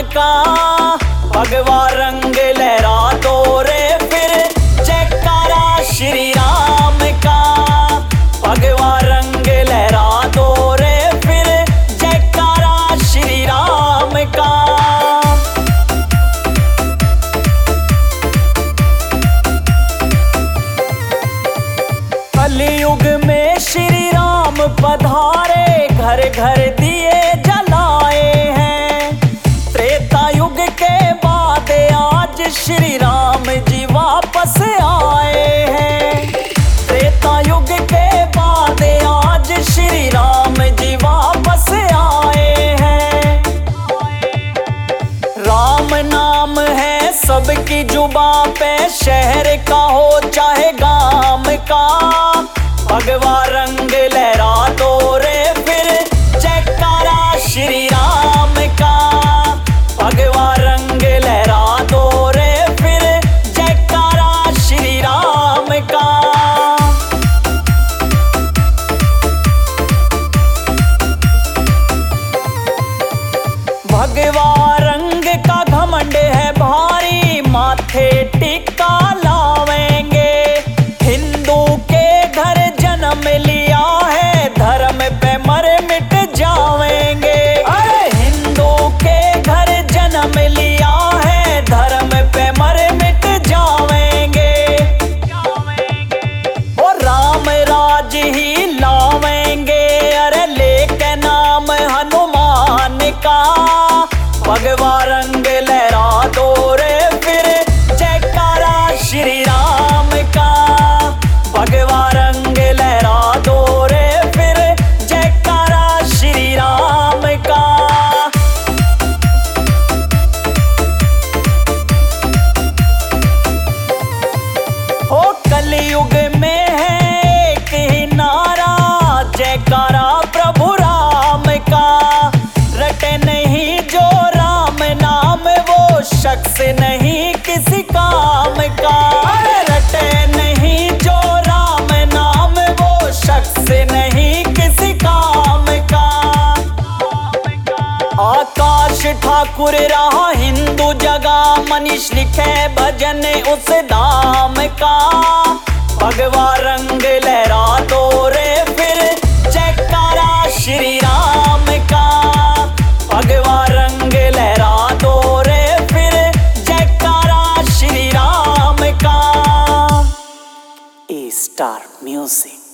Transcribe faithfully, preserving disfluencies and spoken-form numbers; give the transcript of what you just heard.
का, भगवा रंग लहरा दो रे फिर जयकारा श्री राम का। भगवा रंग लहरा दो रे फिर जयकारा श्री राम का। कलयुग में श्री राम पधारे, घर घर दिए जलाए हैं। त्रेता युग के बाद आज श्री राम जी वापस आए हैं। त्रेता युग के बाद आज श्री राम जी वापस आए हैं। राम नाम है सबकी जुबां पे, शहर का हो चाहे गांव का। भगवा रंग लहरा दो रे फिर जयकारा श्री राम का। भगवा रंग लहरा दो रे फिर जयकारा श्री राम का। भगवा रंग का घमंड है भारी, माथे टिक्का लावेंगे। हिंदू के घर जन्म लिया है, धर्म पे मर मिट जावेंगे। अरे हिंदू के घर जन्म लिया है, धर्म पे मर मिट जावेंगे। और राम राज ही लावेंगे, अरे लेके नाम हनुमान का। भगवा रंग लहरा दो रे फिर जयकारा श्री राम का। भगवा रंग लहरा दो रे फिर जयकारा श्री राम का। ओ कलयुग में है एक ही नारा, जयकारा प्रभु राम का। रटे नहीं जो राम नाम, वो शख्स नहीं किसी काम का। अरे रटे नहीं जो राम नाम, वो शख्स नहीं किसी काम का। आकाश ठाकुर रहा हिंदू जगह, मनीष लिखे भजन उस धाम का। भगवा रंग लहरा दो रे फिर जयकारा श्री राम का। भगवा रंग लहरा दो रे फिर जयकारा श्री राम का। A star music.